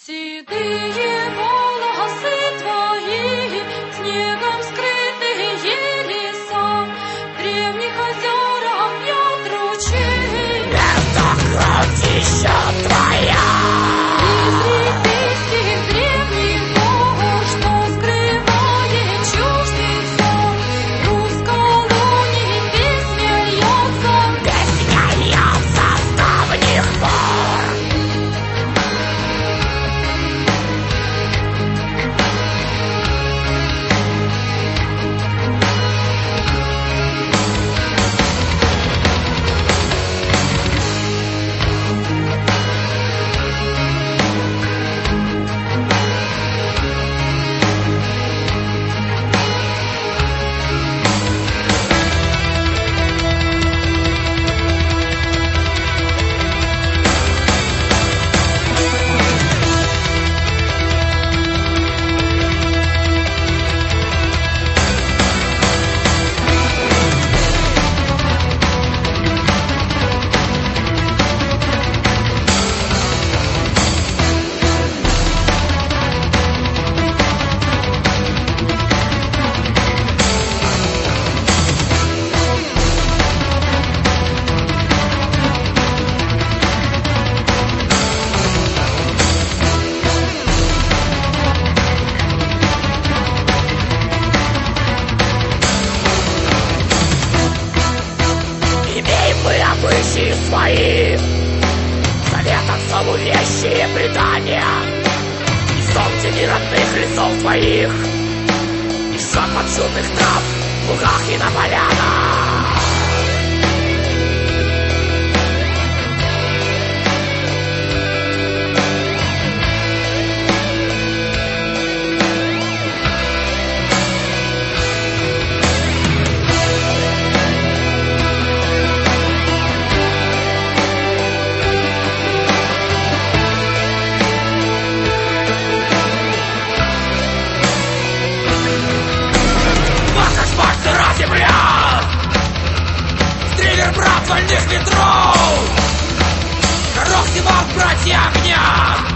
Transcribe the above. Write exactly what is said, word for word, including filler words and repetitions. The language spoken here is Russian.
Седые волосы твои, снегом скрытые леса, в древних озерах пьет ручей. Это кровища твоя. Из лепестей древних богов, что скрывает чуждый сон, руссколуний песня льется, Песня льется с давних пор. Обычаи свои, советом зловещие предания, и сотни родных лицов твоих, и шепот чудных трав в лугах и на полянах. Земля! Стример брат вольных ветров! Горох зимов, братья огня!